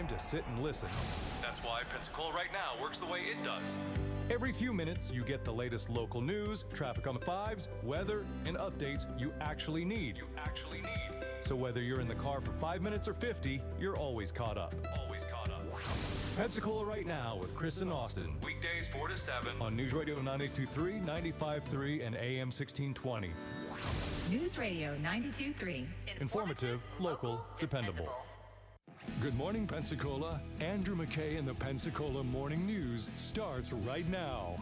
time to sit and listen. That's why Pensacola Right Now works the way it does. Every few minutes, you get the latest local news, traffic on the fives, weather, and updates you actually need. So whether you're in the car for 5 minutes or 50, you're always caught up. Pensacola Right Now with Chris and Austin. Weekdays 4 to 7 on News Radio 92.3, 95.3, and AM 1620. News Radio 92.3. Informative, local, dependable. Good morning, Pensacola. Andrew McKay and the Pensacola Morning News starts right now.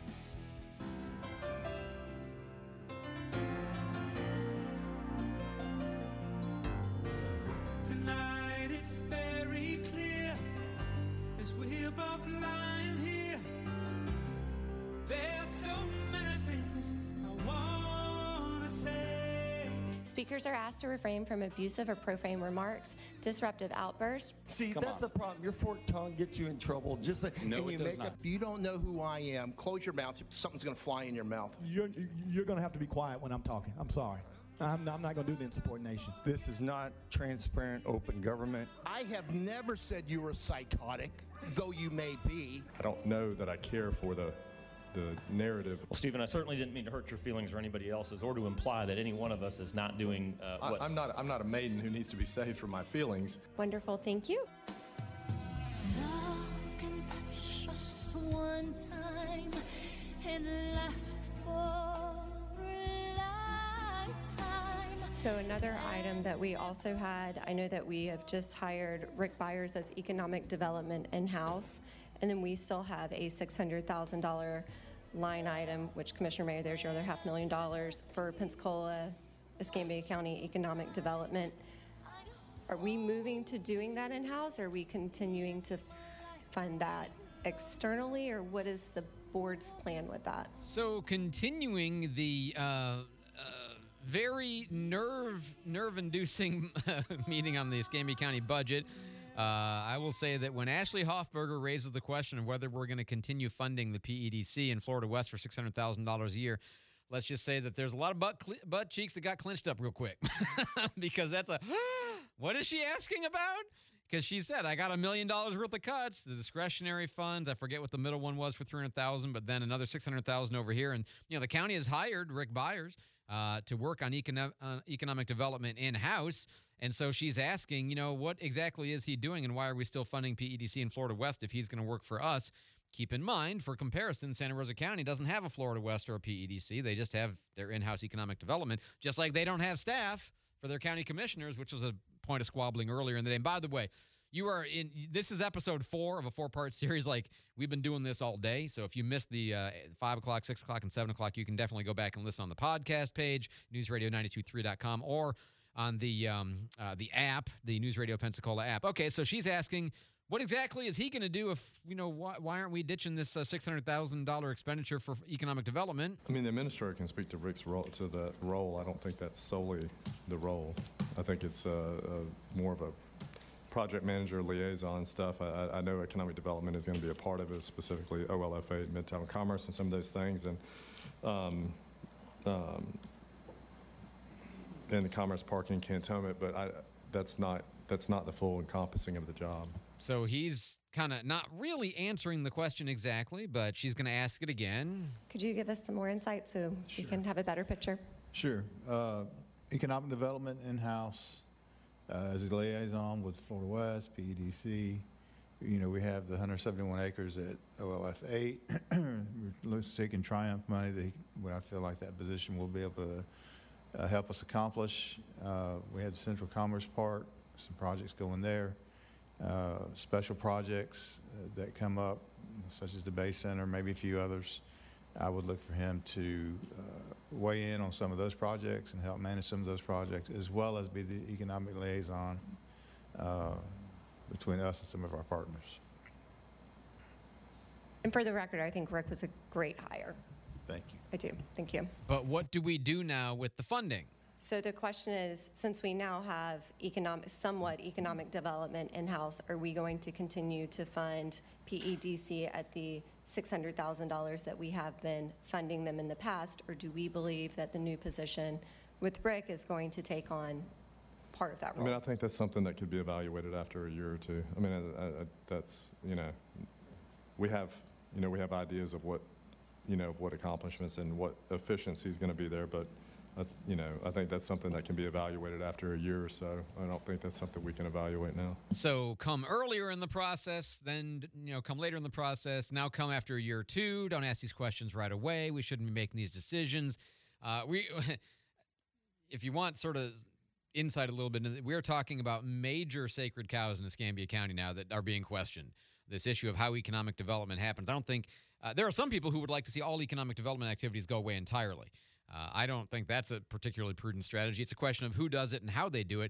Tonight it's very clear as we're both lying here. There's so many things I want to say. Speakers are asked to refrain from abusive or profane remarks, disruptive outbursts. See, that's the problem. Your forked tongue gets you in trouble. Just like, No, it does not. If you don't know who I am, close your mouth. Something's going to fly in your mouth. You're going to have to be quiet when I'm talking. I'm sorry. I'm not going to do the insubordination. This is not transparent, open government. I have never said you were psychotic, though you may be. I don't know that I care for the narrative. Well, Stephen, I certainly didn't mean to hurt your feelings or anybody else's, or to imply that any one of us is not doing what... I'm not a maiden who needs to be saved from my feelings. Wonderful, thank you. Love can touch us one time and last for a lifetime. So another item that we also had, I know that we have just hired Rick Byers as Economic Development in-house, and then we still have a $600,000 line item, which Commissioner Mayor, there's your other $500,000 for Pensacola, Escambia County Economic Development. Are we moving to doing that in-house, or are we continuing to fund that externally, or what is the board's plan with that? So continuing the very nerve-inducing meeting on the Escambia County budget, I will say that when Ashley Hoffberger raises the question of whether we're going to continue funding the PEDC in Florida West for $600,000 a year, let's just say that there's a lot of butt cheeks that got clenched up real quick because that's what is she asking about? Because she said, I got $1 million worth of cuts, the discretionary funds. I forget what the middle one was for $300,000, but then another $600,000 over here. And, the county has hired Rick Byers to work on economic development in-house. And so she's asking, what exactly is he doing, and why are we still funding PEDC in Florida West if he's going to work for us? Keep in mind, for comparison, Santa Rosa County doesn't have a Florida West or a PEDC. They just have their in-house economic development, just like they don't have staff for their county commissioners, which was a point of squabbling earlier in the day. And by the way, this is episode 4 of a 4-part series. Like, we've been doing this all day. So if you missed the 5 o'clock, 6 o'clock, and 7 o'clock, you can definitely go back and listen on the podcast page, newsradio923.com, or on the app, the News Radio Pensacola app. Okay, so she's asking, what exactly is he going to do if, why aren't we ditching this $600,000 expenditure for economic development? I mean, the administrator can speak to Rick's role, to the role. I don't think that's solely the role. I think it's more of a project manager liaison stuff. I know economic development is going to be a part of it, specifically OLF8, Midtown Commerce, and some of those things. And the Commerce Park in Cantonment, but that's not the full encompassing of the job. So he's kind of not really answering the question exactly, but she's going to ask it again. Could you give us some more insight so we can have a better picture? Sure. Economic development in-house as a liaison with Florida West, PEDC. We have the 171 acres at OLF8. We're seeking Triumph money. I feel like that position will be able to help us accomplish. We have the Central Commerce Park, some projects going there. Special projects that come up, such as the Bay Center, maybe a few others. I would look for him to weigh in on some of those projects and help manage some of those projects, as well as be the economic liaison between us and some of our partners. And for the record, I think Rick was a great hire. Thank you. I do. Thank you. But what do we do now with the funding? So the question is, since we now have somewhat economic development in-house, are we going to continue to fund PEDC at the $600,000 that we have been funding them in the past, or do we believe that the new position with Rick is going to take on part of that I role. mean, I think that's something that could be evaluated after a year or two. I mean, that's, we have ideas of what, of what accomplishments and what efficiency is going to be there, but, I think that's something that can be evaluated after a year or so. I don't think that's something we can evaluate now. So come earlier in the process, then, come later in the process, now come after a year or two. Don't ask these questions right away. We shouldn't be making these decisions. If you want sort of insight a little bit, we're talking about major sacred cows in Escambia County now that are being questioned. This issue of how economic development happens. I don't think there are some people who would like to see all economic development activities go away entirely. I don't think that's a particularly prudent strategy. It's a question of who does it and how they do it.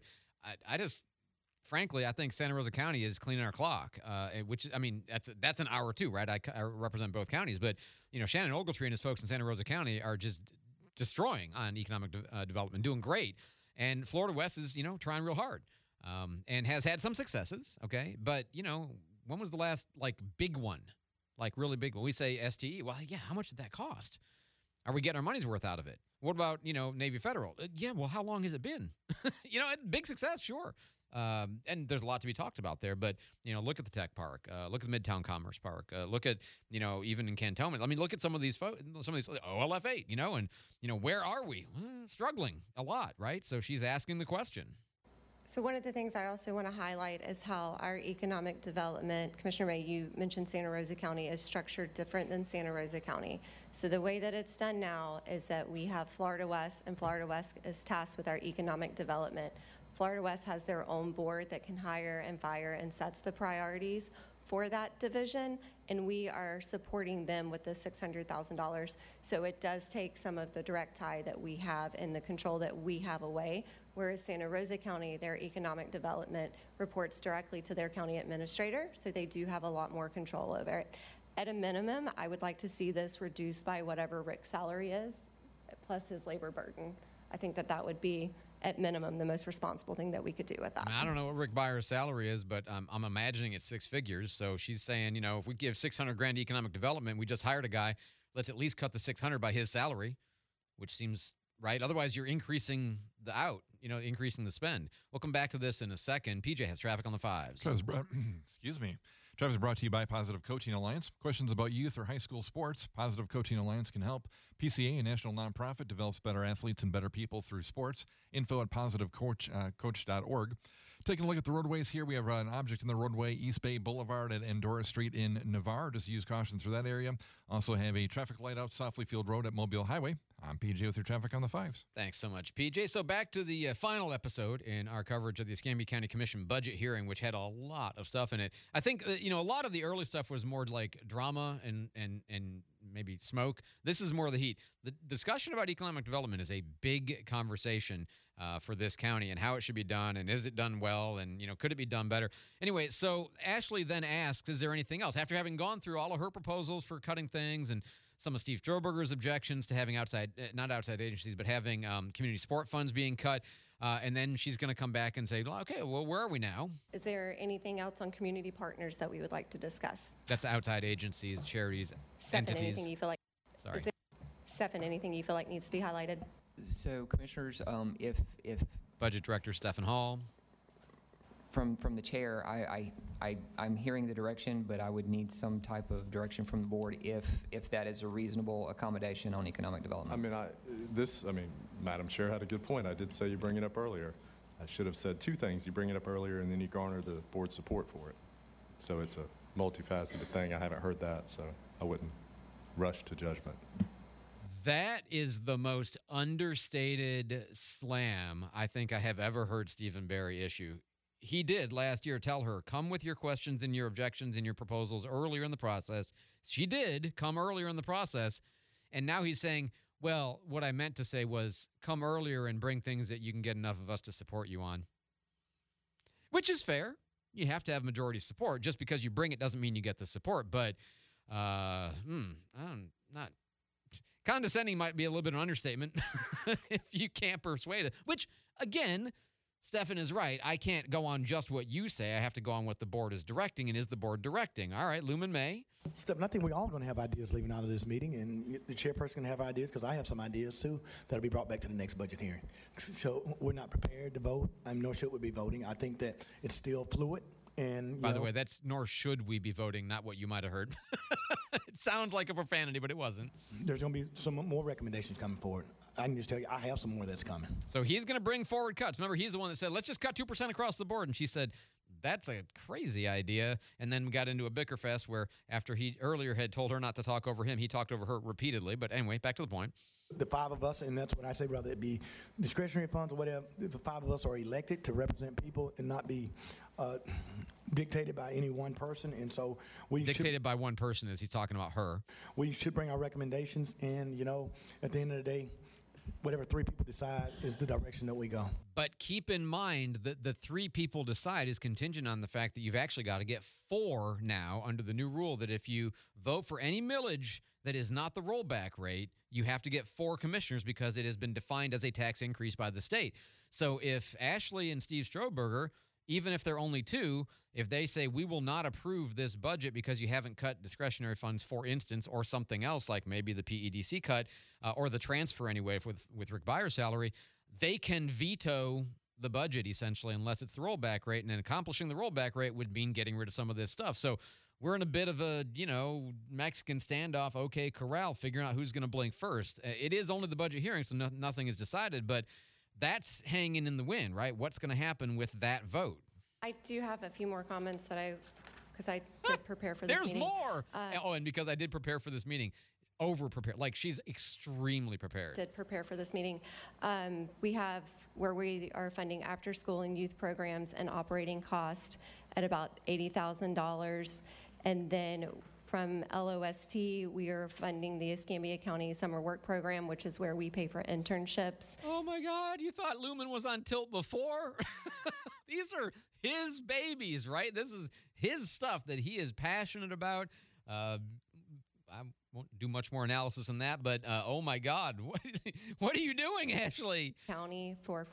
Frankly, I think Santa Rosa County is cleaning our clock, which, I mean, that's an hour too, right? I represent both counties, but, Shannon Ogletree and his folks in Santa Rosa County are just destroying on economic development, doing great. And Florida West is, trying real hard and has had some successes, okay? But, when was the last, big one, really big one? We say STE. Well, yeah, how much did that cost? Are we getting our money's worth out of it? What about, Navy Federal? Yeah, well, how long has it been? Big success, sure. And there's a lot to be talked about there, but, look at the Tech Park, look at the Midtown Commerce Park, look at, even in Cantonment. I mean, look at some of these OLF 8, and, where are we? Struggling a lot, right? So she's asking the question. So one of the things I also want to highlight is how our economic development, Commissioner Ray, you mentioned Santa Rosa County is structured different than Santa Rosa County. So the way that it's done now is that we have Florida West, and Florida West is tasked with our economic development. Florida West has their own board that can hire and fire and sets the priorities for that division, and we are supporting them with the $600,000. So it does take some of the direct tie that we have and the control that we have away, whereas Santa Rosa County, their economic development reports directly to their county administrator, so they do have a lot more control over it. At a minimum, I would like to see this reduced by whatever Rick's salary is, plus his labor burden. I think that would be, at minimum, the most responsible thing that we could do with that. I don't know what Rick Byers' salary is, but I'm imagining it's six figures. So she's saying, if we give $600,000 economic development, we just hired a guy, let's at least cut the $600 by his salary, which seems right. Otherwise, you're increasing the increasing the spend. We'll come back to this in a second. PJ has traffic on the fives. Excuse me. Traffic is brought to you by Positive Coaching Alliance. Questions about youth or high school sports? Positive Coaching Alliance can help. PCA, a national nonprofit, develops better athletes and better people through sports. Info at positivecoach.org. Taking a look at the roadways here, we have an object in the roadway, East Bay Boulevard at Andorra Street in Navarre. Just use caution through that area. Also have a traffic light out Softly Field Road at Mobile Highway. I'm PJ with your traffic on the fives. Thanks so much, PJ. So back to the final episode in our coverage of the Escambia County Commission budget hearing, which had a lot of stuff in it. I think, a lot of the early stuff was more like drama and maybe smoke. This is more the heat. The discussion about economic development is a big conversation for this county and how it should be done, and is it done well, and could it be done better? Anyway, so Ashley then asks, is there anything else? After having gone through all of her proposals for cutting things and some of Steve Stroberger's objections to having not outside agencies, but having community sport funds being cut, and then she's going to come back and say, well, okay, well, where are we now? Is there anything else on community partners that we would like to discuss? That's outside agencies, charities, entities. Anything you feel like? Sorry. Stefan, anything you feel like needs to be highlighted? So, Commissioners, if Budget Director Stefan Hall. From the chair, I'm hearing the direction, but I would need some type of direction from the board if that is a reasonable accommodation on economic development. I mean, Madam Chair had a good point. I did say you bring it up earlier. I should have said two things. You bring it up earlier, and then you garner the board's support for it. So it's a multifaceted thing. I haven't heard that, so I wouldn't rush to judgment. That is the most understated slam I think I have ever heard Stephen Barry issue. He did last year tell her, come with your questions and your objections and your proposals earlier in the process. She did come earlier in the process, and now he's saying, well, what I meant to say was come earlier and bring things that you can get enough of us to support you on, which is fair. You have to have majority support. Just because you bring it doesn't mean you get the support, but I'm not... Condescending might be a little bit of an understatement if you can't persuade it, which, again, Stefan is right. I can't go on just what you say. I have to go on what the board is directing, and is the board directing? All right, Lumen May. Stephen, I think we're all going to have ideas leaving out of this meeting, and the chairperson can have ideas, because I have some ideas too that'll be brought back to the next budget hearing. So we're not prepared to vote, nor should we be voting. I think that it's still fluid. And by the way, that's nor should we be voting, not what you might have heard. It sounds like a profanity, but it wasn't. There's going to be some more recommendations coming forward. I can just tell you, I have some more that's coming. So he's going to bring forward cuts. Remember, he's the one that said, let's just cut 2% across the board. And she said, that's a crazy idea. And then we got into a bicker fest where after he earlier had told her not to talk over him, he talked over her repeatedly. But anyway, back to the point. The five of us, and that's what I say, whether it be discretionary funds or whatever, the five of us are elected to represent people and not be dictated by any one person. And so we dictated by one person, is he talking about her? We should bring our recommendations, and, at the end of the day, whatever three people decide is the direction that we go. But keep in mind that the three people decide is contingent on the fact that you've actually got to get four now under the new rule that if you vote for any millage that is not the rollback rate, you have to get four commissioners because it has been defined as a tax increase by the state. So if Ashley and Steve Strohberger, even if they're only two, if they say we will not approve this budget because you haven't cut discretionary funds, for instance, or something else like maybe the PEDC cut or the transfer anyway with Rick Byers' salary, they can veto the budget essentially unless it's the rollback rate. And then accomplishing the rollback rate would mean getting rid of some of this stuff. So we're in a bit of a, Mexican standoff, okay, corral, figuring out who's going to blink first. It is only the budget hearing, so nothing is decided, but that's hanging in the wind, right? What's going to happen with that vote? I do have a few more comments because I did prepare for this There's meeting. more! And because I did prepare for this meeting, over-prepared. Like, she's extremely prepared. Did prepare for this meeting. We have where we are funding after-school and youth programs and operating cost at about $80,000. And then from LOST, we are funding the Escambia County Summer Work Program, which is where we pay for internships. Oh my God, you thought Lumen was on tilt before? These are his babies, right? This is his stuff that he is passionate about. I won't do much more analysis on that, but oh my God, what are you doing, Ashley? County for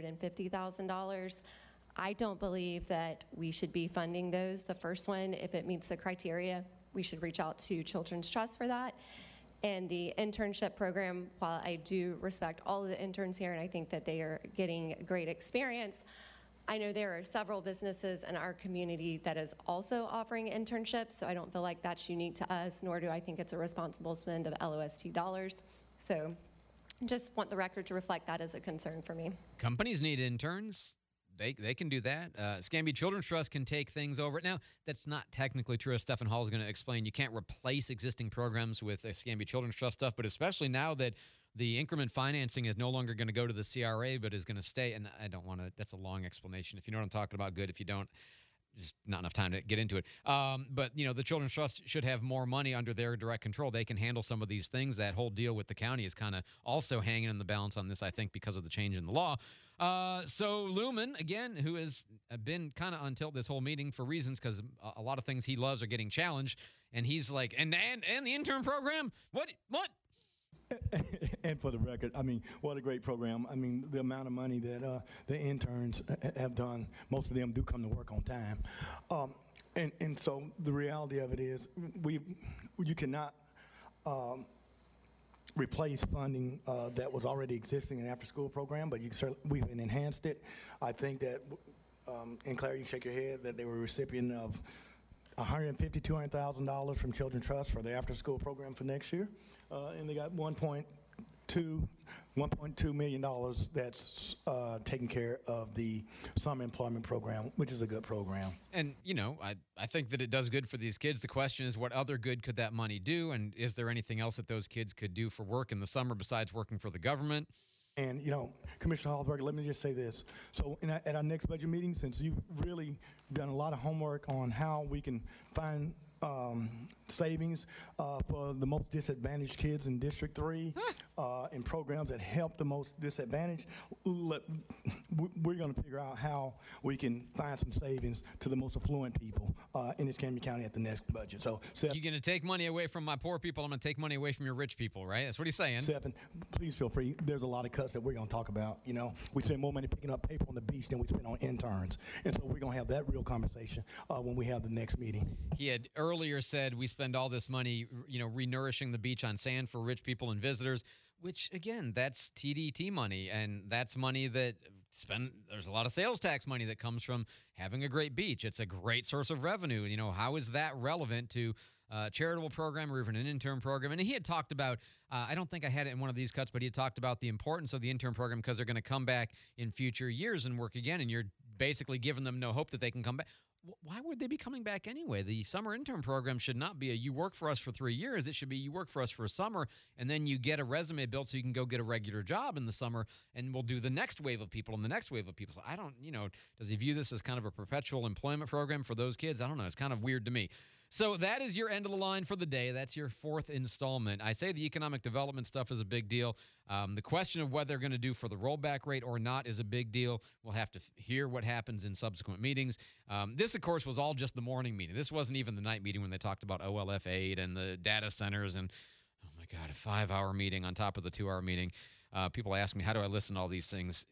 $450,000. I don't believe that we should be funding those. The first one, if it meets the criteria, we should reach out to Children's Trust for that. And the internship program, while I do respect all of the interns here and I think that they are getting great experience, I know there are several businesses in our community that is also offering internships, so I don't feel like that's unique to us, nor do I think it's a responsible spend of LOST dollars. So just want the record to reflect that as a concern for me. Companies need interns. They can do that. Escambia Children's Trust can take things over. Now, that's not technically true, as Stephan Hall is going to explain. You can't replace existing programs with Escambia Children's Trust stuff, but especially now that the increment financing is no longer going to go to the CRA, but is going to stay. And I don't want to, that's a long explanation. If you know what I'm talking about, good. If you don't, just not enough time to get into it. But, the Children's Trust should have more money under their direct control. They can handle some of these things. That whole deal with the county is kind of also hanging in the balance on this, I think, because of the change in the law. So Lumen, again, who has been kind of on tilt this whole meeting for reasons because a lot of things he loves are getting challenged. And he's like, and the intern program? What? And for the record, what a great program. The amount of money that the interns have done, most of them do come to work on time. And so the reality of it is you cannot replace funding that was already existing in the after-school program, but we've enhanced it. I think that, and Claire, you shake your head, that they were a recipient of $150,000, $200,000 from Children's Trust for the after-school program for next year. And they got $1.2 million that's taking care of the summer employment program, which is a good program. And, I think that it does good for these kids. The question is, what other good could that money do? And is there anything else that those kids could do for work in the summer besides working for the government? And, Commissioner Hallberger, let me just say this. So at our next budget meeting, since you've really done a lot of homework on how we can find savings for the most disadvantaged kids in District 3, and programs that help the most disadvantaged, we're going to figure out how we can find some savings to the most affluent people in Escambia County at the next budget. So, Seth, you're going to take money away from my poor people. I'm going to take money away from your rich people, right? That's what he's saying. Seth, please feel free. There's a lot of cuts that we're going to talk about. You know, we spend more money picking up paper on the beach than we spend on interns. And so we're going to have that real conversation when we have the next meeting. He had earlier said we spend all this money, renourishing the beach on sand for rich people and visitors, which, again, that's TDT money, and that's money that there's a lot of sales tax money that comes from having a great beach. It's a great source of revenue. How is that relevant to a charitable program or even an intern program? And he had talked about, I don't think I had it in one of these cuts, but he had talked about the importance of the intern program because they're going to come back in future years and work again, and you're basically giving them no hope that they can come back. Why would they be coming back anyway? The summer intern program should not be you work for us for 3 years. It should be you work for us for a summer, and then you get a resume built so you can go get a regular job in the summer, and we'll do the next wave of people and the next wave of people. So I don't, does he view this as kind of a perpetual employment program for those kids? I don't know. It's kind of weird to me. So that is your end of the line for the day. That's your fourth installment. I say the economic development stuff is a big deal. The question of what they're going to do for the rollback rate or not is a big deal. We'll have to hear what happens in subsequent meetings. This, of course, was all just the morning meeting. This wasn't even the night meeting when they talked about OLF 8 and the data centers and, oh, my God, a 5-hour meeting on top of the 2-hour meeting. People ask me, how do I listen to all these things?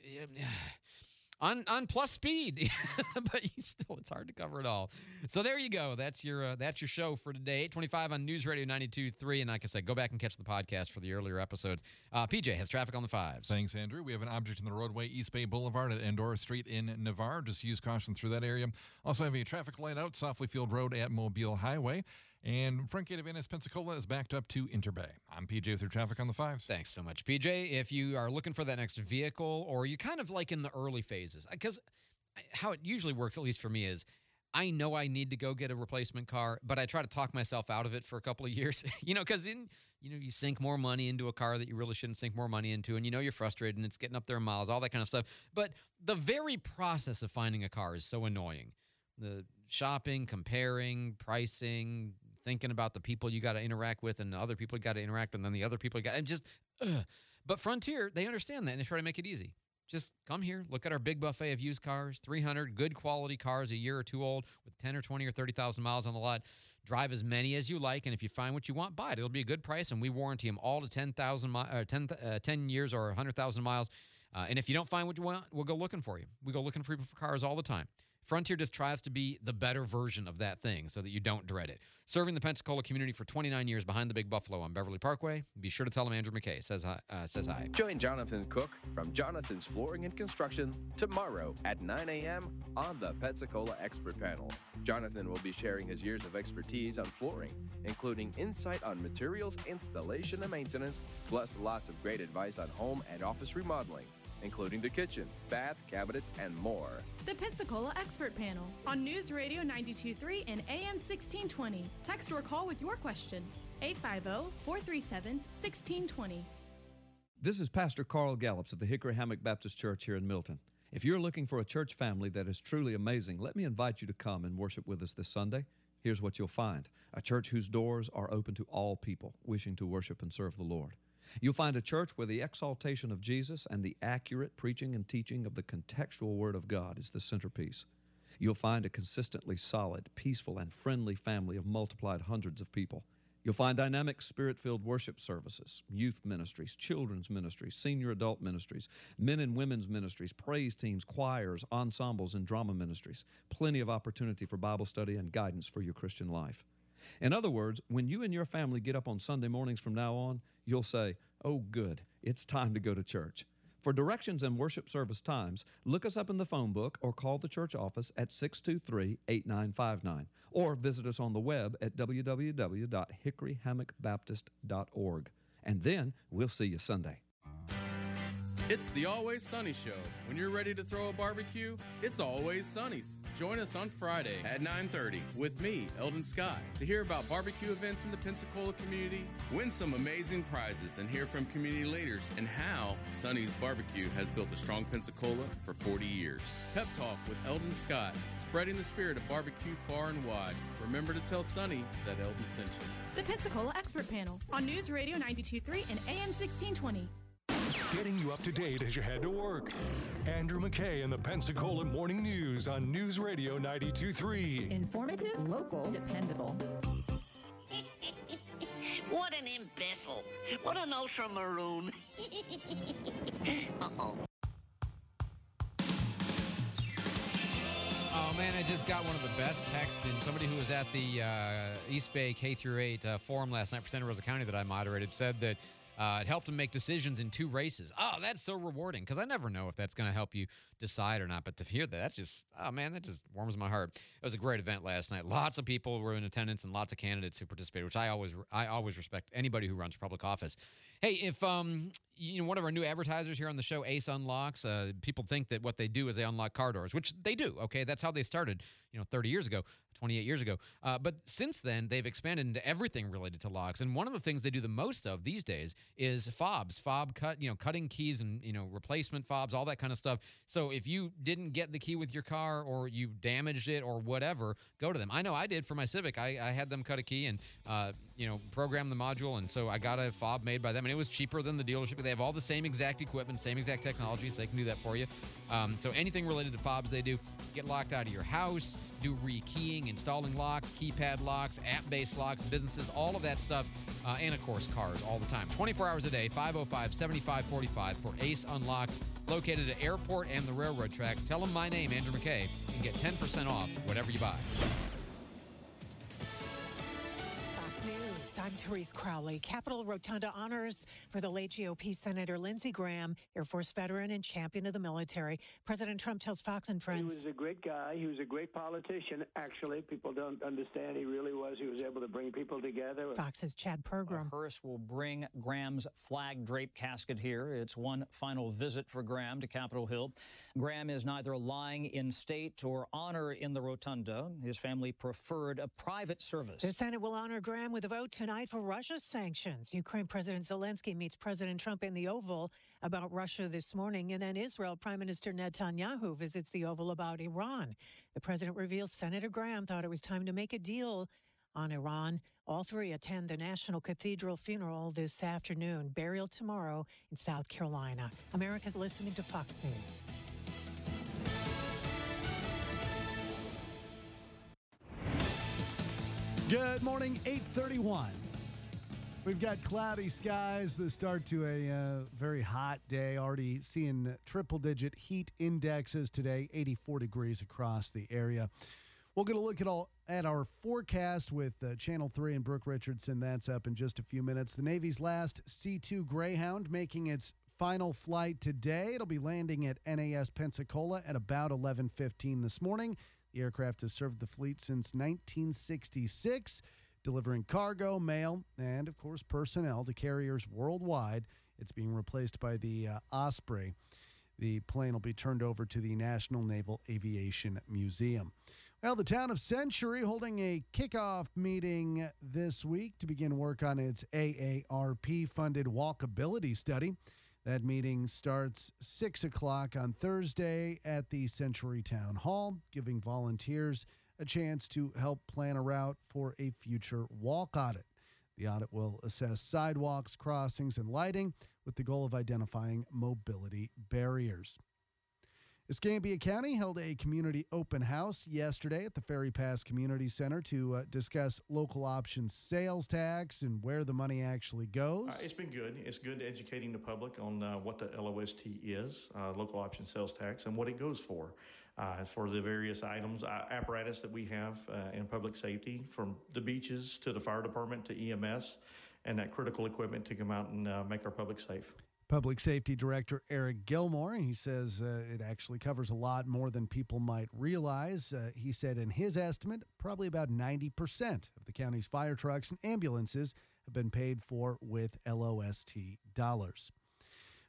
On plus speed, but it's hard to cover it all. So there you go. That's your show for today. 8:25 on News Radio 92.3, and like I said, go back and catch the podcast for the earlier episodes. PJ has traffic on the 5s. Thanks, Andrew. We have an object in the roadway, East Bay Boulevard at Andorra Street in Navarre. Just use caution through that area. Also have a traffic light out, Softly Field Road at Mobile Highway. And front gate of Ennis, Pensacola is backed up to Interbay. I'm PJ with your traffic on the 5s. Thanks so much, PJ. If you are looking for that next vehicle or you're kind of like in the early phases, because how it usually works, at least for me, is I know I need to go get a replacement car, but I try to talk myself out of it for a couple of years, because you sink more money into a car that you really shouldn't sink more money into, and you're frustrated and it's getting up there in miles, all that kind of stuff. But the very process of finding a car is so annoying. The shopping, comparing, pricing, thinking about the people you got to interact with and the other people you got to interact with and then the other people you got, and just, But Frontier, they understand that, and they try to make it easy. Just come here, look at our big buffet of used cars, 300 good quality cars a year or two old with 10 or 20 or 30,000 miles on the lot. Drive as many as you like, and if you find what you want, buy it. It'll be a good price, and we warranty them all to 10 years or 100,000 miles. And if you don't find what you want, we'll go looking for you. We go looking for people for cars all the time. Frontier just tries to be the better version of that thing so that you don't dread it. Serving the Pensacola community for 29 years behind the Big Buffalo on Beverly Parkway. Be sure to tell them Andrew McKay says hi. Join Jonathan Cook from Jonathan's Flooring and Construction tomorrow at 9 a.m. on the Pensacola Expert Panel. Jonathan will be sharing his years of expertise on flooring, including insight on materials, installation, and maintenance, plus lots of great advice on home and office remodeling, including the kitchen, bath, cabinets, and more. The Pensacola Expert Panel on News Radio 92.3 and AM 1620. Text or call with your questions. 850-437-1620. This is Pastor Carl Gallups of the Hickory Hammock Baptist Church here in Milton. If you're looking for a church family that is truly amazing, let me invite you to come and worship with us this Sunday. Here's what you'll find: a church whose doors are open to all people wishing to worship and serve the Lord. You'll find a church where the exaltation of Jesus and the accurate preaching and teaching of the contextual Word of God is the centerpiece. You'll find a consistently solid, peaceful, and friendly family of multiplied hundreds of people. You'll find dynamic, spirit-filled worship services, youth ministries, children's ministries, senior adult ministries, men and women's ministries, praise teams, choirs, ensembles, and drama ministries. Plenty of opportunity for Bible study and guidance for your Christian life. In other words, when you and your family get up on Sunday mornings from now on, you'll say, "Oh, good, it's time to go to church." For directions and worship service times, look us up in the phone book or call the church office at 623-8959 or visit us on the web at www.hickoryhammockbaptist.org. And then we'll see you Sunday. It's the Always Sunny Show. When you're ready to throw a barbecue, it's Always Sunny's. Join us on Friday at 9:30 with me, Eldon Scott, to hear about barbecue events in the Pensacola community, win some amazing prizes, and hear from community leaders and how Sonny's Barbecue has built a strong Pensacola for 40 years. Pep Talk with Eldon Scott, spreading the spirit of barbecue far and wide. Remember to tell Sonny that Eldon sent you. The Pensacola Expert Panel on News Radio 92.3 and AM 1620. Getting you up to date as you head to work. Andrew McKay and the Pensacola Morning News on News Radio 92.3. Informative, local, dependable. What an imbecile. What an ultramaroon. Uh-oh. Oh man, I just got one of the best texts in. Somebody who was at the East Bay K-8 forum last night for Santa Rosa County that I moderated said that it helped him make decisions in 2 races. Oh, that's so rewarding, because I never know if that's going to help you decide or not. But to hear that, that's just, oh man, that just warms my heart. It was a great event last night. Lots of people were in attendance and lots of candidates who participated, which I always respect anybody who runs for public office. Hey, if one of our new advertisers here on the show, Ace Unlocks, people think that what they do is they unlock car doors, which they do. Okay, that's how they started, 30 years ago. 28 years ago. But since then, they've expanded into everything related to locks. And one of the things they do the most of these days is fobs, cutting keys and, replacement fobs, all that kind of stuff. So if you didn't get the key with your car or you damaged it or whatever, go to them. I know I did for my Civic. I had them cut a key and, program the module. And so I got a fob made by them. And it was cheaper than the dealership. They have all the same exact equipment, same exact technology, so they can do that for you. So anything related to fobs they do. Get locked out of your house, do rekeying, installing locks, keypad locks, app-based locks, businesses, all of that stuff, and of course cars all the time. 24 hours a day, 505-7545 for Ace Unlocks, located at Airport and the railroad tracks. Tell them my name, Andrew McKay, and get 10% off whatever you buy. News. I'm Therese Crowley. Capitol Rotunda honors for the late GOP Senator Lindsey Graham, Air Force veteran and champion of the military. President Trump tells Fox and Friends. He was a great guy. He was a great politician, actually. People don't understand he really was. He was able to bring people together. Fox's Chad Pergram. Hearst will bring Graham's flag-draped casket here. It's one final visit for Graham to Capitol Hill. Graham is neither lying in state or honor in the rotunda. His family preferred a private service. The Senate will honor Graham with a vote tonight for Russia sanctions. Ukraine President Zelensky meets President Trump in the Oval about Russia this morning, and then Israel Prime Minister Netanyahu visits the Oval about Iran. The president reveals Senator Graham thought it was time to make a deal on Iran. All three attend the National Cathedral funeral this afternoon. Burial tomorrow in South Carolina. America's listening to Fox News. Good morning, 8:31. We've got cloudy skies, the start to a very hot day. Already seeing triple-digit heat indexes today, 84 degrees across the area. We'll get a look at our forecast with Channel 3 and Brooke Richardson. That's up in just a few minutes. The Navy's last C-2 Greyhound making its final flight today. It'll be landing at NAS Pensacola at about 11:15 this morning. The aircraft has served the fleet since 1966, delivering cargo, mail, and, of course, personnel to carriers worldwide. It's being replaced by the Osprey. The plane will be turned over to the National Naval Aviation Museum. Well, the town of Century holding a kickoff meeting this week to begin work on its AARP-funded walkability study. That meeting starts 6 o'clock on Thursday at the Century Town Hall, giving volunteers a chance to help plan a route for a future walk audit. The audit will assess sidewalks, crossings, and lighting with the goal of identifying mobility barriers. Escambia County held a community open house yesterday at the Ferry Pass Community Center to discuss local options sales tax and where the money actually goes. It's been good. It's good educating the public on what the LOST is, local option sales tax, and what it goes for the various items, apparatus that we have in public safety, from the beaches to the fire department to EMS, and that critical equipment to come out and make our public safe. Public Safety Director Eric Gilmore, he says it actually covers a lot more than people might realize. He said in his estimate, probably about 90% of the county's fire trucks and ambulances have been paid for with LOST dollars.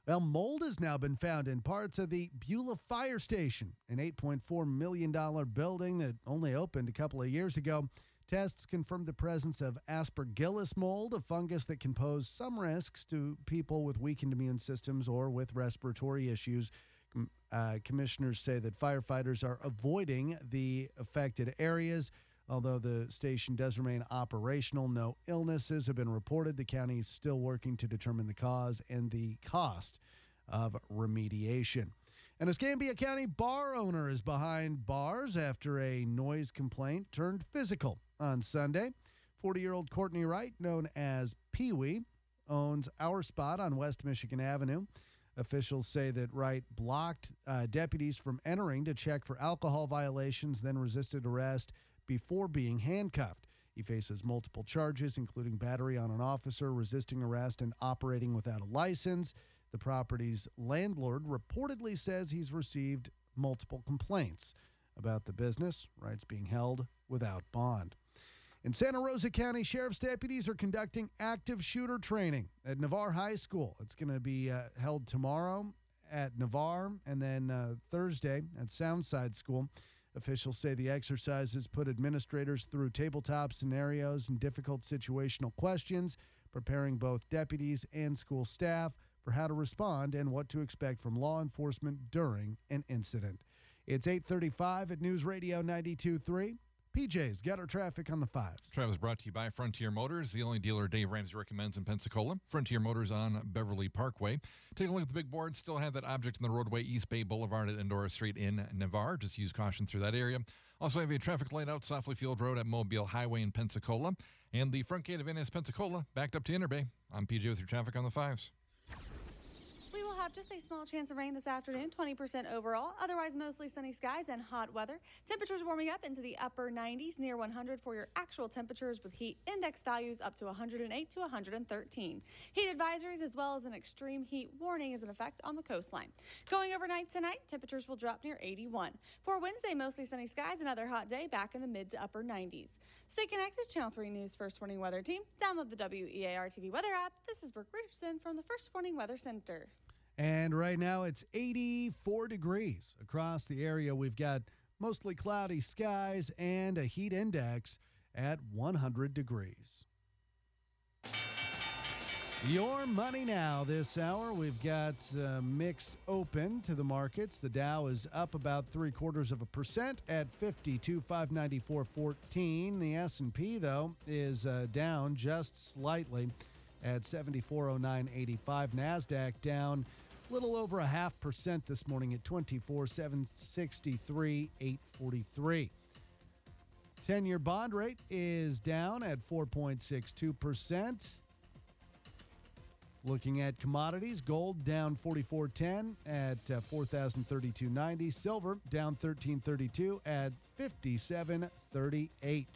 Well, mold has now been found in parts of the Beulah Fire Station, an $8.4 million building that only opened a couple of years ago. Tests confirmed the presence of Aspergillus mold, a fungus that can pose some risks to people with weakened immune systems or with respiratory issues. Commissioners say that firefighters are avoiding the affected areas. Although the station does remain operational, no illnesses have been reported. The county is still working to determine the cause and the cost of remediation. An Escambia County bar owner is behind bars after a noise complaint turned physical on Sunday. 40-year-old Courtney Wright, known as Pee-wee, owns Our Spot on West Michigan Avenue. Officials say that Wright blocked deputies from entering to check for alcohol violations, then resisted arrest before being handcuffed. He faces multiple charges, including battery on an officer, resisting arrest, and operating without a license. The property's landlord reportedly says he's received multiple complaints about the business. Wright's being held without bond. In Santa Rosa County, sheriff's deputies are conducting active shooter training at Navarre High School. It's going to be held tomorrow at Navarre and then Thursday at Soundside School. Officials say the exercises put administrators through tabletop scenarios and difficult situational questions, preparing both deputies and school staff for how to respond and what to expect from law enforcement during an incident. It's 8:35 at News Radio 92.3. PJ's got our traffic on the fives. Travis brought to you by Frontier Motors, the only dealer Dave Ramsey recommends in Pensacola. Frontier Motors on Beverly Parkway. Take a look at the big board. Still have that object in the roadway, East Bay Boulevard at Endora Street in Navarre. Just use caution through that area. Also have a traffic light out Softly Field Road at Mobile Highway in Pensacola. And the front gate of NS Pensacola backed up to Interbay. I'm PJ with your traffic on the fives. We will have just a small chance of rain this afternoon, 20% overall. Otherwise, mostly sunny skies and hot weather. Temperatures warming up into the upper 90s, near 100 for your actual temperatures, with heat index values up to 108 to 113. Heat advisories as well as an extreme heat warning is in effect on the coastline. Going overnight tonight, temperatures will drop near 81. For Wednesday, mostly sunny skies, another hot day back in the mid to upper 90s. Stay connected, Channel 3 News First Warning Weather Team. Download the WEAR TV weather app. This is Brooke Richardson from the First Warning Weather Center. And right now it's 84 degrees across the area. We've got mostly cloudy skies and a heat index at 100 degrees. Your money now this hour. We've got mixed open to the markets. The Dow is up about 0.75% at 52,594.14. The S&P, though, is down just slightly at 7409.85. NASDAQ down a little over 0.5% this morning at 24,763.843. 10-year bond rate is down at 4.62%. Looking at commodities, gold down 44.10 at 4,032.90. Silver down 13.32 at 57.38.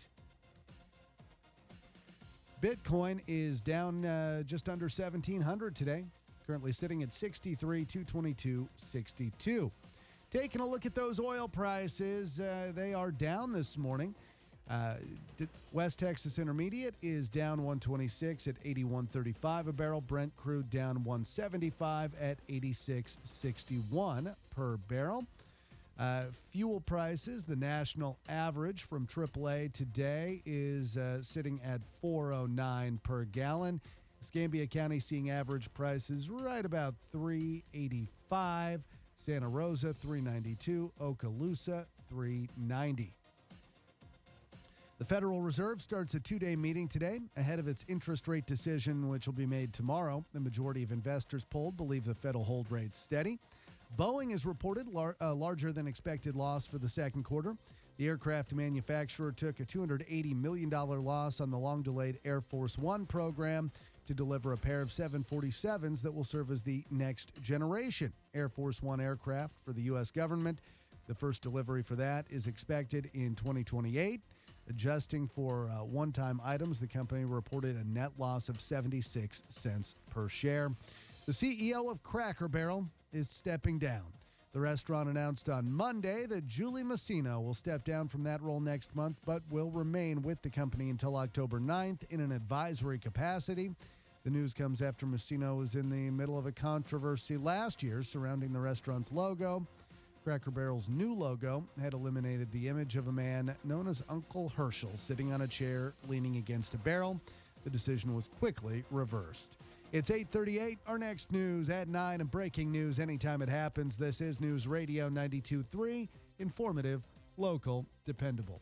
Bitcoin is down just under 1,700 today, currently sitting at 63,222.62. Taking a look at those oil prices, they are down this morning. West Texas Intermediate is down 126 at 81.35 a barrel. Brent crude down 175 at 86.61 per barrel. Fuel prices, the national average from AAA today is sitting at $4.09 per gallon. Escambia County seeing average prices right about $3.85. Santa Rosa $3.92. Okaloosa $3.90. The Federal Reserve starts a two-day meeting today ahead of its interest rate decision, which will be made tomorrow. The majority of investors polled believe the Fed will hold rates steady. Boeing has reported a larger than expected loss for the second quarter. The aircraft manufacturer took a $280 million loss on the long-delayed Air Force One program to deliver a pair of 747s that will serve as the next generation Air Force One aircraft for the U.S. government. The first delivery for that is expected in 2028. Adjusting for one-time items, the company reported a net loss of 76 cents per share. The CEO of Cracker Barrel is stepping down. The restaurant announced on Monday that Julie Massino will step down from that role next month, but will remain with the company until October 9th in an advisory capacity. The news comes after Messino was in the middle of a controversy last year surrounding the restaurant's logo. Cracker Barrel's new logo had eliminated the image of a man known as Uncle Herschel sitting on a chair leaning against a barrel. The decision was quickly reversed. It's 8:38. Our next news at 9 and breaking news anytime it happens. This is News Radio 92.3. Informative, local, dependable.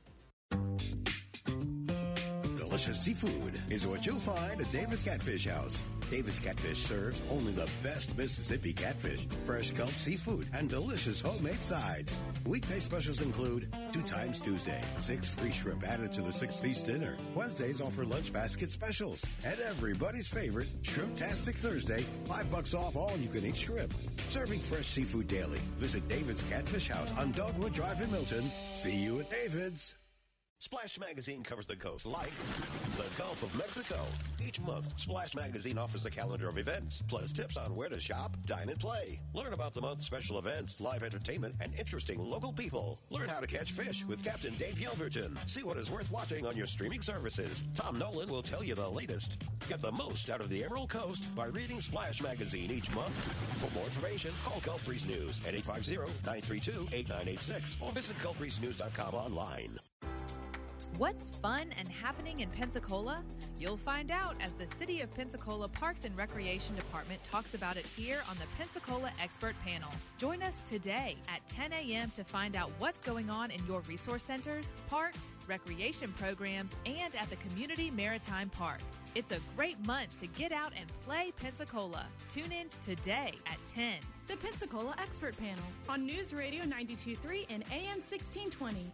Delicious seafood is what you'll find at Davis Catfish House. Davis Catfish serves only the best Mississippi catfish, fresh Gulf seafood, and delicious homemade sides. Weekday specials include 2 times Tuesday, 6 free shrimp added to the 6-piece dinner. Wednesdays offer lunch basket specials. And everybody's favorite, Shrimp-tastic Thursday, $5 off all you-can-eat shrimp. Serving fresh seafood daily. Visit David's Catfish House on Dogwood Drive in Milton. See you at David's. Splash Magazine covers the coast like the Gulf of Mexico. Each month, Splash Magazine offers a calendar of events, plus tips on where to shop, dine, and play. Learn about the month's special events, live entertainment, and interesting local people. Learn how to catch fish with Captain Dave Yelverton. See what is worth watching on your streaming services. Tom Nolan will tell you the latest. Get the most out of the Emerald Coast by reading Splash Magazine each month. For more information, call Gulf Breeze News at 850-932-8986 or visit GulfBreezeNews.com online. What's fun and happening in Pensacola? You'll find out as the City of Pensacola Parks and Recreation Department talks about it here on the Pensacola Expert Panel. Join us today at 10 a.m. to find out what's going on in your resource centers, parks, recreation programs, and at the Community Maritime Park. It's a great month to get out and play Pensacola. Tune in today at 10. The Pensacola Expert Panel on News Radio 92.3 and AM 1620.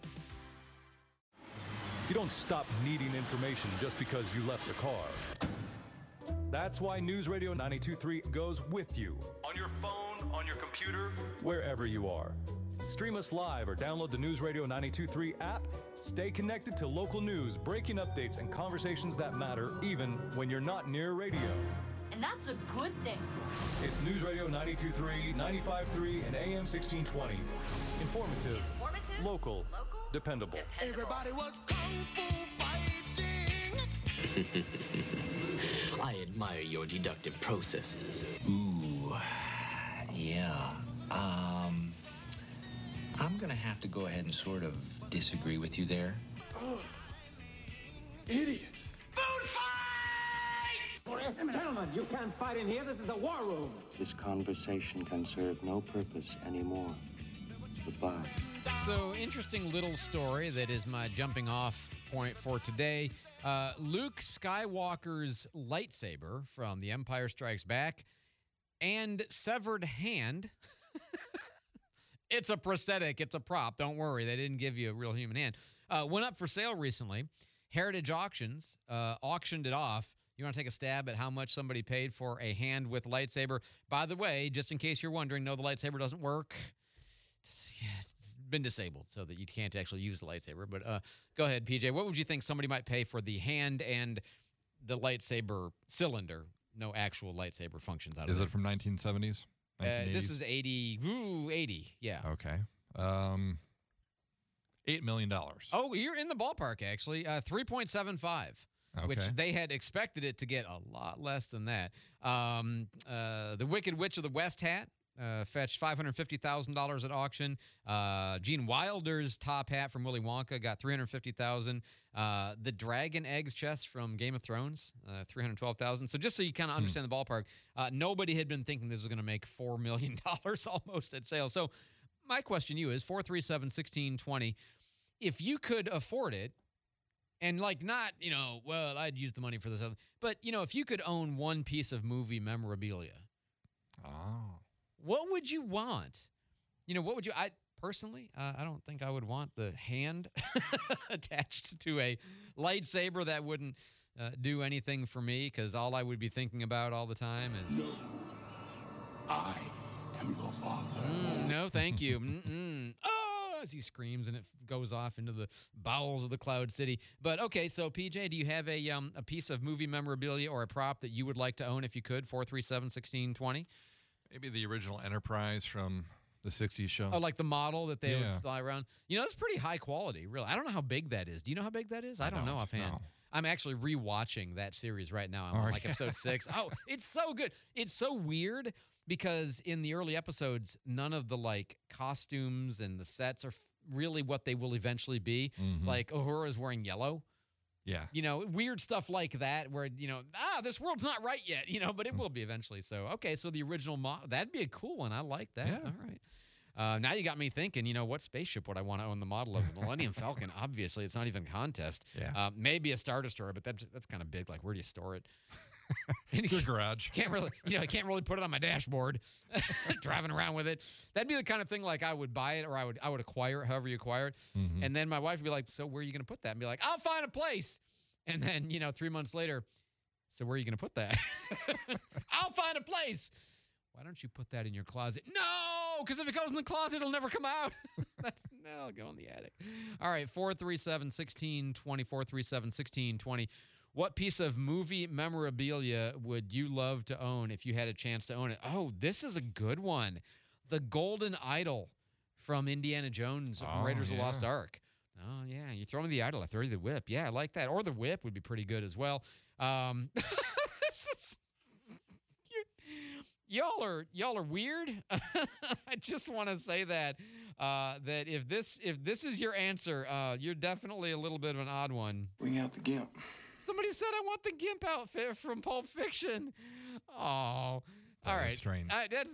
You don't stop needing information just because you left the car. That's why News Radio 92.3 goes with you. On your phone, on your computer, wherever you are. Stream us live or download the News Radio 92.3 app. Stay connected to local news, breaking updates, and conversations that matter even when you're not near radio. And that's a good thing. It's News Radio 92.3, 95.3, and AM 1620. Informative, local, dependable. Everybody was kung fu fighting. I admire your deductive processes. Ooh, yeah. I'm gonna have to go ahead and sort of disagree with you there. Oh, idiot. Gentlemen, you can't fight in here. This is the war room. This conversation can serve no purpose anymore. Goodbye. So, interesting little story that is my jumping off point for today. Luke Skywalker's lightsaber from The Empire Strikes Back and severed hand. It's a prosthetic. It's a prop. Don't worry. They didn't give you a real human hand. Went up for sale recently. Heritage Auctions auctioned it off. You want to take a stab at how much somebody paid for a hand with lightsaber? By the way, just in case you're wondering, no, the lightsaber doesn't work. It's been disabled so that you can't actually use the lightsaber. But go ahead, PJ. What would you think somebody might pay for the hand and the lightsaber cylinder? No actual lightsaber functions out of it. Is it from 1970s? 1980s? This is 80, yeah. Okay. $8 million. Oh, you're in the ballpark, actually. 3.75. Okay. Which they had expected it to get a lot less than that. The Wicked Witch of the West hat fetched $550,000 at auction. Gene Wilder's top hat from Willy Wonka got $350,000. The Dragon Eggs chest from Game of Thrones, $312,000. So just so you kind of understand the ballpark, nobody had been thinking this was going to make $4 million almost at sale. So my question to you is 437-1620. If you could afford it, and not, well, I'd use the money for this other. But, if you could own one piece of movie memorabilia, what would you want? What would you, I don't think I would want the hand attached to a lightsaber. That wouldn't do anything for me because all I would be thinking about all the time is. No, I am your father. No, thank you. As he screams and it goes off into the bowels of the Cloud City. But okay, so PJ, do you have a piece of movie memorabilia or a prop that you would like to own if you could? 437-1620. Maybe the original Enterprise from the 60s show. Oh, like the model that they would fly around. It's pretty high quality, really. I don't know how big that is. Do you know how big that is? I don't know offhand. I'm actually rewatching that series right now. I'm on like episode 6. Oh, it's so good. It's so weird because in the early episodes, none of the like costumes and the sets are really what they will eventually be. Like Uhura is wearing yellow. Yeah. You know, weird stuff like that where, you know, this world's not right yet, you know, but it will be eventually. So, okay, so the original model, that'd be a cool one. I like that. Yeah. All right. Now you got me thinking, you know, what spaceship would I want to own the model of? The Millennium Falcon, obviously. It's not even a contest. Yeah. Maybe a Star Destroyer, but that's kind of big. Like, where do you store it? Your garage. Can't really put it on my dashboard, driving around with it. That'd be the kind of thing like I would buy it or I would acquire it, however you acquire it. And then my wife would be like, so where are you going to put that? And be like, I'll find a place. And then, you know, 3 months later, so where are you going to put that? I'll find a place. Why don't you put that in your closet? No, because if it goes in the closet, it'll never come out. I'll go in the attic. All right, 437-1620, 437-1620. What piece of movie memorabilia would you love to own if you had a chance to own it? Oh, this is a good one. The Golden Idol from Indiana Jones from Raiders of the Lost Ark. Oh, yeah. You throw me the idol, I throw you the whip. Yeah, I like that. Or the whip would be pretty good as well. Y'all are weird. I just want to say that if this is your answer, you're definitely a little bit of an odd one. Bring out the gimp. Somebody said I want the gimp outfit from Pulp Fiction. Oh, all right. Strange. That's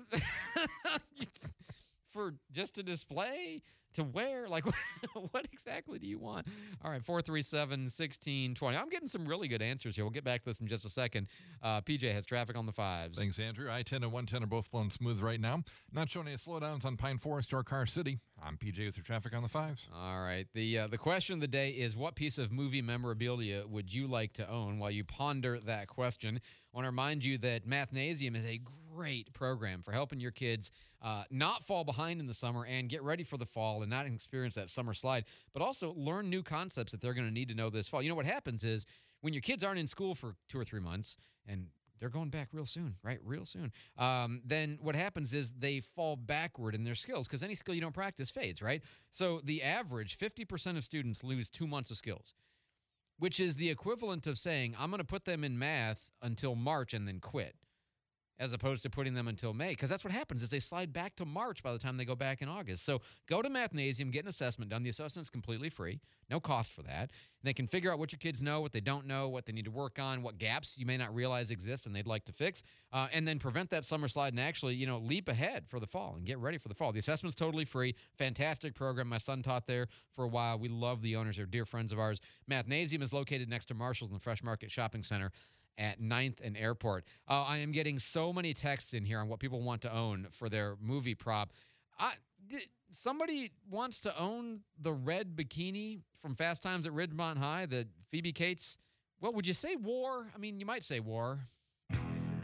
for just a display to wear. Like, what exactly do you want? All right, 437-1620. I'm getting some really good answers here. We'll get back to this in just a second. PJ has traffic on the 5s. Thanks, Andrew. I-10 and 110 are both flowing smooth right now. Not showing any slowdowns on Pine Forest or Car City. I'm PJ with your traffic on the 5s. All right. The question of the day is, what piece of movie memorabilia would you like to own? While you ponder that question, I want to remind you that Mathnasium is a great program for helping your kids not fall behind in the summer and get ready for the fall and not experience that summer slide, but also learn new concepts that they're going to need to know this fall. You know, what happens is when your kids aren't in school for 2 or 3 months, and they're going back real soon, right? Real soon. Then what happens is they fall backward in their skills because any skill you don't practice fades, right? So the average, 50% of students lose 2 months of skills, which is the equivalent of saying, I'm going to put them in math until March and then quit, as opposed to putting them until May, because that's what happens is they slide back to March by the time they go back in August. So go to Mathnasium, get an assessment done. The assessment's completely free, no cost for that. And they can figure out what your kids know, what they don't know, what they need to work on, what gaps you may not realize exist and they'd like to fix, and then prevent that summer slide and actually, you know, leap ahead for the fall and get ready for the fall. The assessment's totally free. Fantastic program. My son taught there for a while. We love the owners. They're dear friends of ours. Mathnasium is located next to Marshall's in the Fresh Market Shopping Center at 9th and Airport. I am getting so many texts in here on what people want to own for their movie prop. Somebody wants to own the red bikini from Fast Times at Ridgemont High that Phoebe Cates, well, would you say wore? I mean, you might say wore. I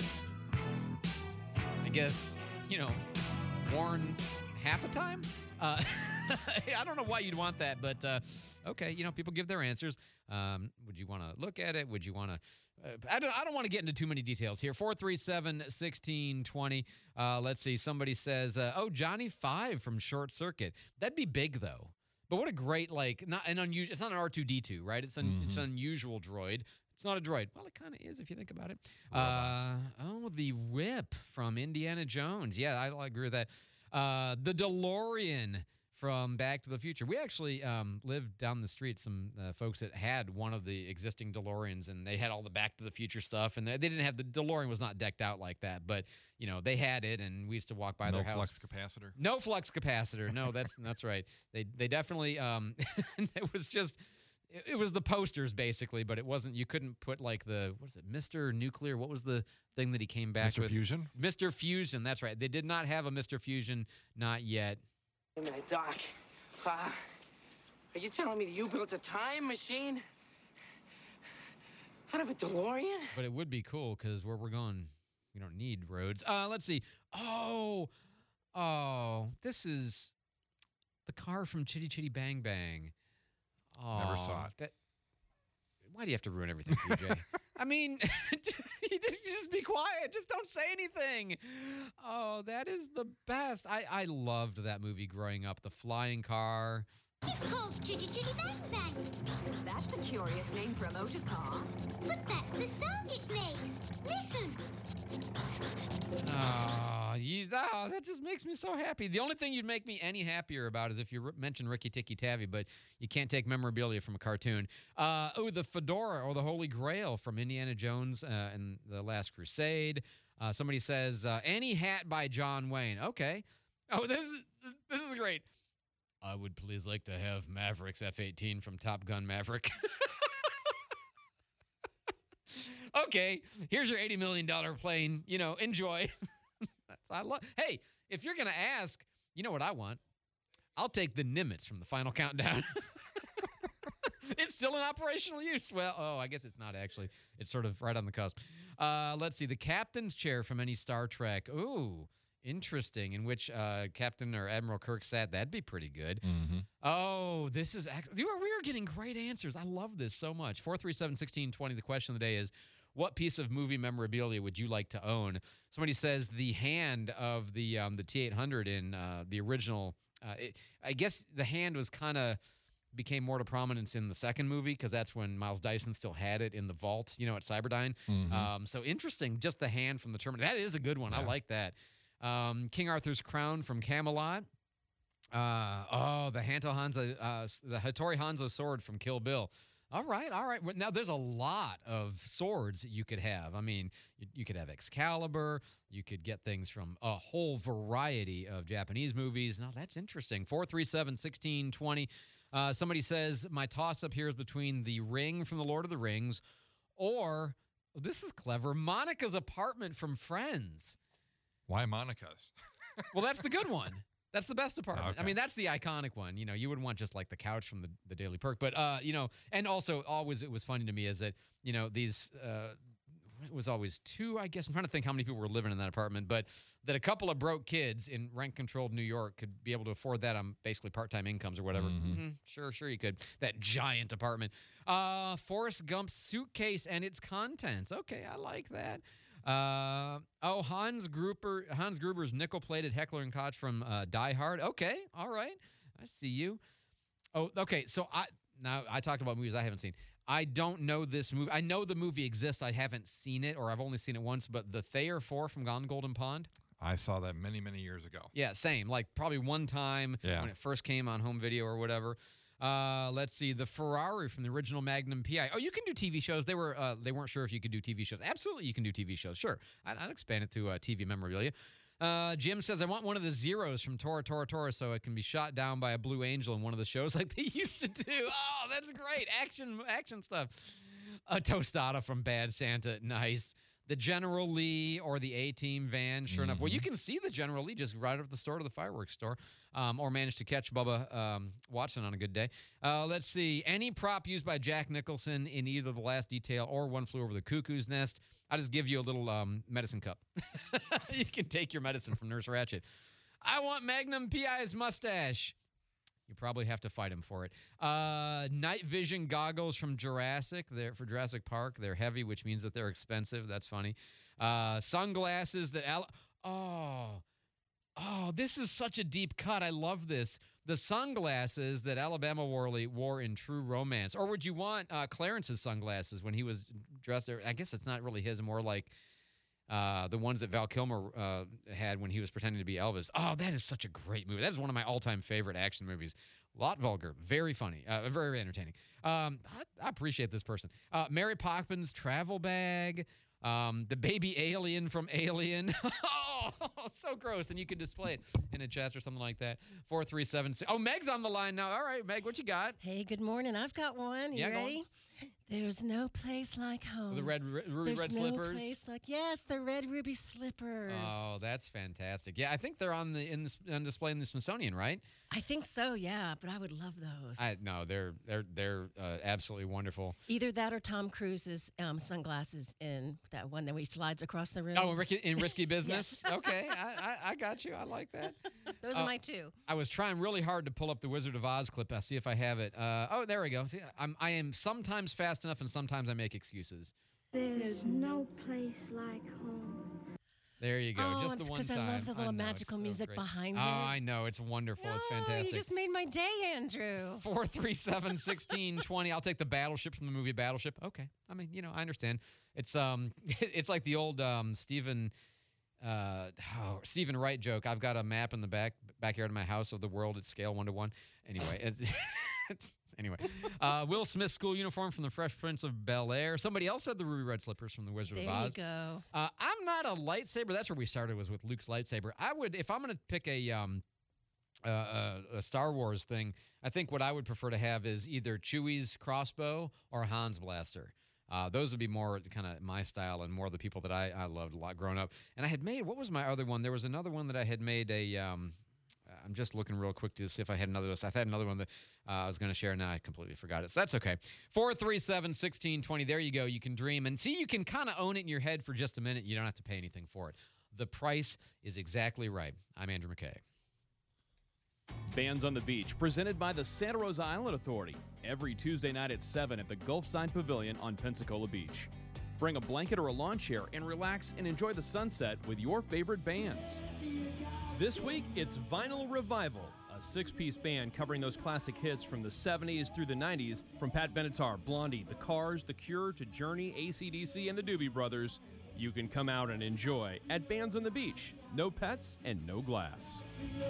guess, you know, worn half a time? I don't know why you'd want that, but okay, you know, people give their answers. Would you want to look at it? Would you want to... I don't want to get into too many details here. 437-1620. Let's see. Somebody says, Johnny 5 from Short Circuit. That'd be big, though. But what a great, like, not an unusual. It's not an R2-D2, right? It's an unusual droid. It's not a droid. Well, it kind of is if you think about it. The whip from Indiana Jones. Yeah, I agree with that. The DeLorean from Back to the Future. We actually lived down the street, some folks that had one of the existing DeLoreans, and they had all the Back to the Future stuff, and they didn't have, the DeLorean was not decked out like that, but, you know, they had it, and we used to walk by their house. No flux capacitor? No flux capacitor. No, that's right. They definitely, it was just, it was the posters, basically, but it wasn't, you couldn't put, like, what is it, Mr. Nuclear? What was the thing that he came back with? Mr. Fusion? Mr. Fusion, that's right. They did not have a Mr. Fusion, not yet. Wait a minute, Doc. Are you telling me that you built a time machine out of a DeLorean? But it would be cool because where we're going, we don't need roads. Let's see. This is the car from Chitty Chitty Bang Bang. Oh, never saw it. Why do you have to ruin everything, PJ? I mean, you just be quiet. Just don't say anything. Oh, that is the best. I loved that movie growing up. The flying car, It's called Chitty Chitty Bang Bang. That's a curious name for a motor car. But that's the sound it makes. Listen. That just makes me so happy. The only thing you'd make me any happier about is if you mention Ricky Tikki Tavi, but you can't take memorabilia from a cartoon. The fedora or the Holy Grail from Indiana Jones and the Last Crusade. Somebody says any hat by John Wayne. Okay. Oh, this is great. I would please like to have Maverick's F-18 from Top Gun Maverick. Okay, here's your $80 million plane. Enjoy. Hey, if you're going to ask, you know what I want? I'll take the Nimitz from the Final Countdown. It's still in operational use. Well, I guess it's not actually. It's sort of right on the cusp. Let's see. The captain's chair from any Star Trek. Ooh, interesting. In which Captain or Admiral Kirk sat. That'd be pretty good. Mm-hmm. Oh, this is actually. We are getting great answers. I love this so much. 437-1620. The question of the day is, what piece of movie memorabilia would you like to own? Somebody says the hand of the T-800 in the original. I guess the hand was became more to prominence in the second movie because that's when Miles Dyson still had it in the vault, at Cyberdyne. Mm-hmm. So interesting, just the hand from the Terminator. That is a good one. Yeah. I like that. King Arthur's crown from Camelot. The Hattori Hanzo sword from Kill Bill. All right. Now, there's a lot of swords that you could have. I mean, you could have Excalibur. You could get things from a whole variety of Japanese movies. Now, that's interesting. 437-1620. Somebody says, my toss-up here is between the ring from The Lord of the Rings or, this is clever, Monica's apartment from Friends. Why Monica's? Well, that's the good one. That's the best apartment. Okay. I mean, that's the iconic one. You wouldn't want just like the couch from the Daily Perk. But, and also always it was funny to me is that, these, it was always two, I guess. I'm trying to think how many people were living in that apartment. But that a couple of broke kids in rent-controlled New York could be able to afford that on basically part-time incomes or whatever. Mm-hmm. Sure you could. That giant apartment. Forrest Gump's suitcase and its contents. Okay, I like that. Hans Gruber's nickel-plated Heckler & Koch from Die Hard. Okay, all right. I see you. Oh, okay. So I talked about movies I haven't seen. I don't know this movie. I know the movie exists. I haven't seen it, or I've only seen it once. But the Thayer 4 from Gone Golden Pond. I saw that many, many years ago. Yeah, same. Like probably one time when it first came on home video or whatever. Let's see, the Ferrari from the original Magnum PI. Oh, you can do TV shows. They weren't sure if you could do TV shows. Absolutely, you can do TV shows. Sure, I'd expand it to TV memorabilia. Jim says, I want one of the Zeros from Tora Tora Tora so it can be shot down by a Blue Angel in one of the shows like they used to do. Oh, that's great. Action stuff. A Tostada from Bad Santa. Nice. The General Lee or the A-Team van, sure enough. Well, you can see the General Lee just right up the store to the fireworks store or manage to catch Bubba Watson on a good day. Let's see. Any prop used by Jack Nicholson in either The Last Detail or One Flew Over the Cuckoo's Nest. I'll just give you a little medicine cup. You can take your medicine from Nurse Ratched. I want Magnum P.I.'s mustache. You probably have to fight him for it. Night vision goggles from Jurassic. They're for Jurassic Park. They're heavy, which means that they're expensive. That's funny. Sunglasses that... this is such a deep cut. I love this. The sunglasses that Alabama wore in True Romance. Or would you want Clarence's sunglasses when he was dressed? I guess it's not really his, more like the ones that Val Kilmer had when he was pretending to be Elvis. Oh, that is such a great movie. That is one of my all-time favorite action movies. A lot vulgar, very funny, very, very entertaining. I appreciate this person. Mary Poppins travel bag. The baby alien from Alien. So gross. And you could display it in a chest or something like that. 437. Oh, Meg's on the line now. All right, Meg, what you got? Hey, good morning. I've got one. You ready? There's no place like home. The ruby red slippers. There's no place like the red ruby slippers. Oh, that's fantastic. Yeah, I think they're on display in the Smithsonian, right? I think so. Yeah, but I would love those. No, they're absolutely wonderful. Either that or Tom Cruise's sunglasses in that one that he slides across the room. Oh, in Risky Business. Okay, I got you. I like that. Those are my two. I was trying really hard to pull up the Wizard of Oz clip. I'll see if I have it. There we go. See, I am sometimes fast enough and sometimes I make excuses. There's no place like home. There you go. Just the one because time. I love the little know, magical it's so music great. behind Oh, it. I know. It's wonderful. It's fantastic. You just made my day, Andrew. 437-1620. I'll take the Battleship from the movie Battleship. Okay. I mean, I understand. It's it's like the old Stephen Wright joke. I've got a map in the backyard of my house of the world at scale 1 to 1. Anyway, Anyway, Will Smith's school uniform from the Fresh Prince of Bel-Air. Somebody else said the ruby red slippers from the Wizard of Oz. There you go. I'm not a lightsaber. That's where we started, was with Luke's lightsaber. I would, if I'm going to pick a Star Wars thing, I think what I would prefer to have is either Chewie's crossbow or Han's blaster. Those would be more kind of my style and more the people that I loved a lot growing up. And I had made, what was my other one? There was another one that I had made I'm just looking real quick to see if I had another list. I had another one that I was going to share. Now I completely forgot it. So that's okay. 437-1620. There you go. You can dream. And see, you can kind of own it in your head for just a minute. You don't have to pay anything for it. The price is exactly right. I'm Andrew McKay. Bands on the Beach, presented by the Santa Rosa Island Authority. Every Tuesday night at 7 at the Gulfside Pavilion on Pensacola Beach. Bring a blanket or a lawn chair and relax and enjoy the sunset with your favorite bands. This week, it's Vinyl Revival, a 6-piece band covering those classic hits from the 70s through the 90s, from Pat Benatar, Blondie, The Cars, The Cure, to Journey, AC/DC, and the Doobie Brothers. You can come out and enjoy at Bands on the Beach. No pets and no glass.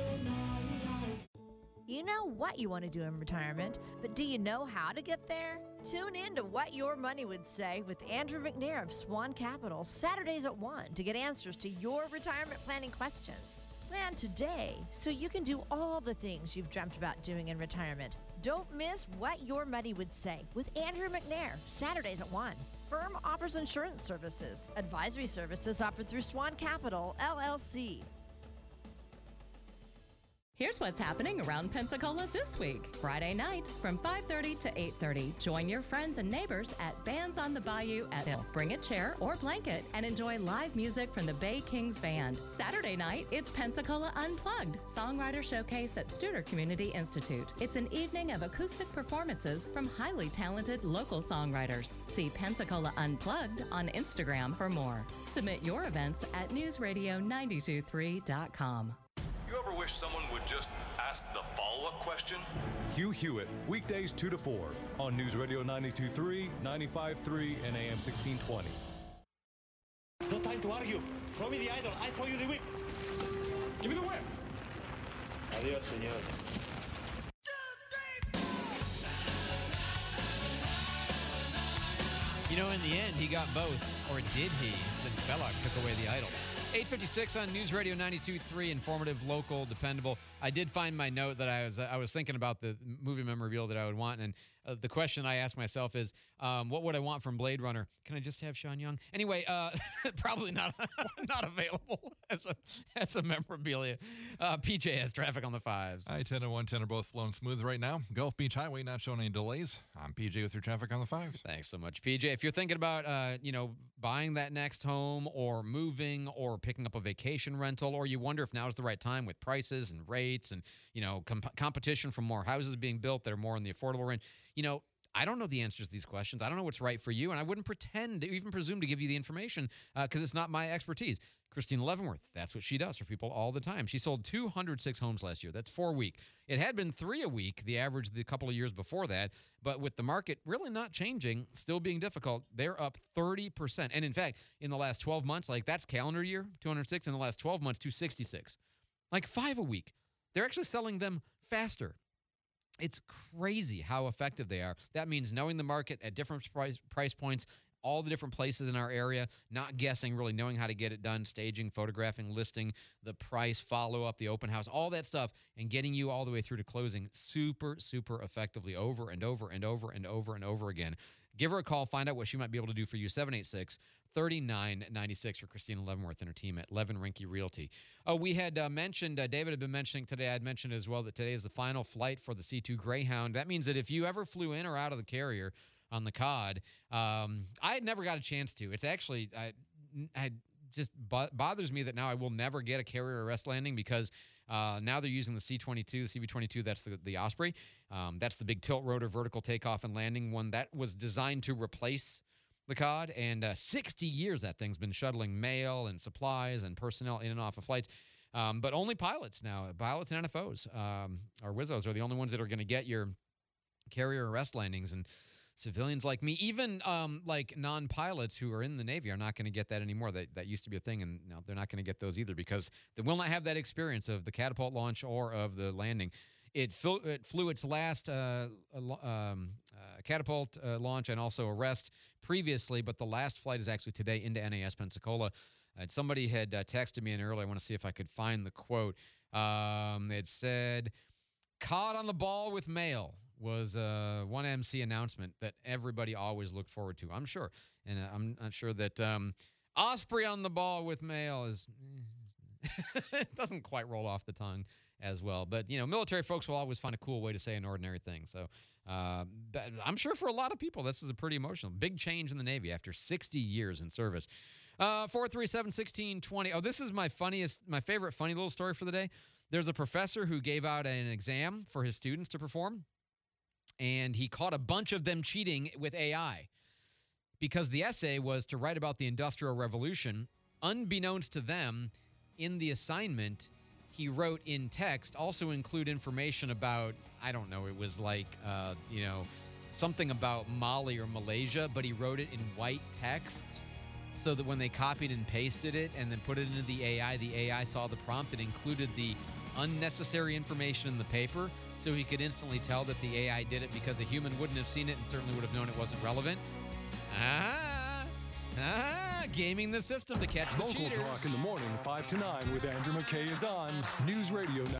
You know what you want to do in retirement, but do you know how to get there? Tune in to What Your Money Would Say with Andrew McNair of Swan Capital, Saturdays at 1, to get answers to your retirement planning questions. Plan today so you can do all the things you've dreamt about doing in retirement. Don't miss What Your Money Would Say with Andrew McNair, Saturdays at 1. Firm offers insurance services. Advisory services offered through Swan Capital, LLC. Here's what's happening around Pensacola this week. Friday night from 5:30 to 8:30. Join your friends and neighbors at Bands on the Bayou at Hill. Bring a chair or blanket and enjoy live music from the Bay Kings Band. Saturday night, it's Pensacola Unplugged, Songwriter Showcase at Studer Community Institute. It's an evening of acoustic performances from highly talented local songwriters. See Pensacola Unplugged on Instagram for more. Submit your events at newsradio923.com. You ever wish someone would just ask the follow-up question? Hugh Hewitt, weekdays 2 to 4 on News Radio 92.3, 95.3, and AM 1620. No time to argue. Throw me the idol. I throw you the whip. Give me the whip. Adios, señor. In the end, he got both. Or did he, since Belloc took away the idol? 8:56 on News Radio 92.3, informative, local, dependable. I did find my note that I was thinking about the movie memorabilia that I would want, and the question I asked myself is, what would I want from Blade Runner? Can I just have Sean Young? Anyway, probably not available as a memorabilia. PJ has traffic on the 5s. I-10 and 110 are both flowing smooth right now. Gulf Beach Highway not showing any delays. I'm PJ with your traffic on the 5s. Thanks so much, PJ. If you're thinking about, buying that next home or moving or picking up a vacation rental, or you wonder if now is the right time with prices and rates and, competition from more houses being built that are more in the affordable range, I don't know the answers to these questions. I don't know what's right for you, and I wouldn't pretend to even presume to give you the information because it's not my expertise. Christina Leavenworth, that's what she does for people all the time. She sold 206 homes last year. That's 4 a week. It had been 3 a week, the average the couple of years before that, but with the market really not changing, still being difficult, they're up 30%. And in fact, in the last 12 months, like that's calendar year, 206, in the last 12 months, 266. Like 5 a week. They're actually selling them faster. It's crazy how effective they are. That means knowing the market at different price points, all the different places in our area, not guessing, really knowing how to get it done, staging, photographing, listing, the price, follow-up, the open house, all that stuff, and getting you all the way through to closing super, super effectively over and over and over and over and over again. Give her a call. Find out what she might be able to do for you. 786-3996 for Christina Leavenworth and her team at Levin Rinke Realty. We had mentioned, David had been mentioning today, I'd mentioned as well that today is the final flight for the C2 Greyhound. That means that if you ever flew in or out of the carrier on the COD, I had never got a chance to. It's actually, I just bothers me that now I will never get a carrier arrest landing because now they're using the C-22, the CV-22, that's the Osprey. That's the big tilt rotor vertical takeoff and landing one that was designed to replace the COD, and 60 years that thing's been shuttling mail and supplies and personnel in and off of flights. But only pilots now, pilots and NFOs or WIZOs are the only ones that are going to get your carrier arrest landings. And civilians like me, even like non-pilots who are in the Navy, are not going to get that anymore. That used to be a thing, and no, they're not going to get those either because they will not have that experience of the catapult launch or of the landing. It flew its last catapult launch and also arrest previously, but the last flight is actually today into NAS Pensacola. And somebody had texted me in earlier. I want to see if I could find the quote. It said, "Caught on the ball with mail" was one MC announcement that everybody always looked forward to, I'm sure. And I'm not sure that Osprey on the ball with mail is it doesn't quite roll off the tongue as well. But, you know, military folks will always find a cool way to say an ordinary thing. So I'm sure for a lot of people, this is a pretty emotional. Big change in the Navy after 60 years in service. 437-1620. Oh, this is my favorite funny little story for the day. There's a professor who gave out an exam for his students to perform, and he caught a bunch of them cheating with AI because the essay was to write about the Industrial Revolution. Unbeknownst to them, in the assignment, he wrote in text, also include information about, I don't know, it was like, something about Mali or Malaysia, but he wrote it in white text so that when they copied and pasted it and then put it into the AI saw the prompt. It included the unnecessary information in the paper, so he could instantly tell that the AI did it because a human wouldn't have seen it and certainly would have known it wasn't relevant. Gaming the system to catch the cheaters. Local Talk in the morning, 5 to 9 with Andrew McKay is on News Radio